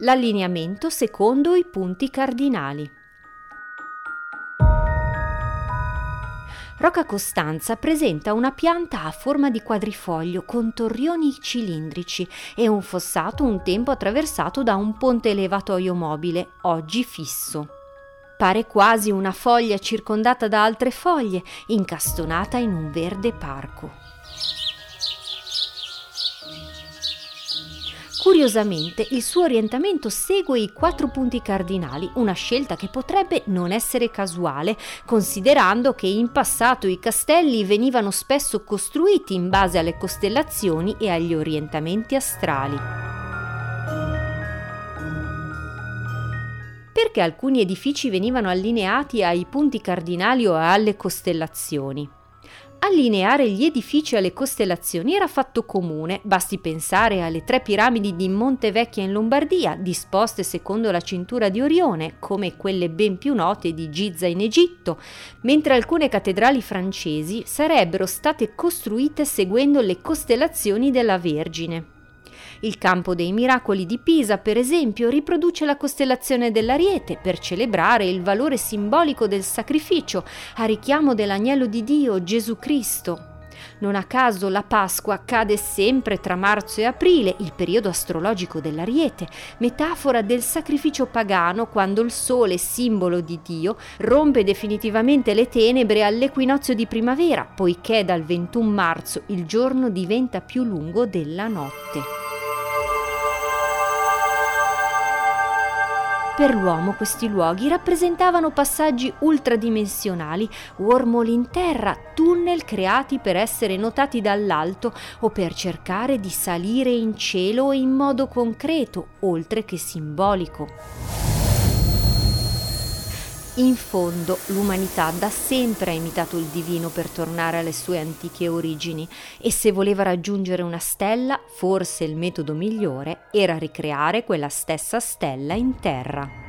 L'allineamento secondo i punti cardinali. Rocca Costanza presenta una pianta a forma di quadrifoglio con torrioni cilindrici e un fossato un tempo attraversato da un ponte elevatoio mobile, oggi fisso. Pare quasi una foglia circondata da altre foglie, incastonata in un verde parco. Curiosamente, il suo orientamento segue i 4 punti cardinali, una scelta che potrebbe non essere casuale, considerando che in passato i castelli venivano spesso costruiti in base alle costellazioni e agli orientamenti astrali. Perché alcuni edifici venivano allineati ai punti cardinali o alle costellazioni? Allineare gli edifici alle costellazioni era fatto comune, basti pensare alle 3 piramidi di Montevecchia in Lombardia, disposte secondo la cintura di Orione, come quelle ben più note di Giza in Egitto, mentre alcune cattedrali francesi sarebbero state costruite seguendo le costellazioni della Vergine. Il Campo dei Miracoli di Pisa, per esempio, riproduce la costellazione dell'Ariete per celebrare il valore simbolico del sacrificio a richiamo dell'agnello di Dio, Gesù Cristo. Non a caso la Pasqua cade sempre tra marzo e aprile, il periodo astrologico dell'Ariete, metafora del sacrificio pagano quando il sole, simbolo di Dio, rompe definitivamente le tenebre all'equinozio di primavera, poiché dal 21 marzo il giorno diventa più lungo della notte. Per l'uomo questi luoghi rappresentavano passaggi ultradimensionali, wormhole in terra, tunnel creati per essere notati dall'alto o per cercare di salire in cielo in modo concreto, oltre che simbolico. In fondo, l'umanità da sempre ha imitato il divino per tornare alle sue antiche origini e se voleva raggiungere una stella, forse il metodo migliore era ricreare quella stessa stella in terra.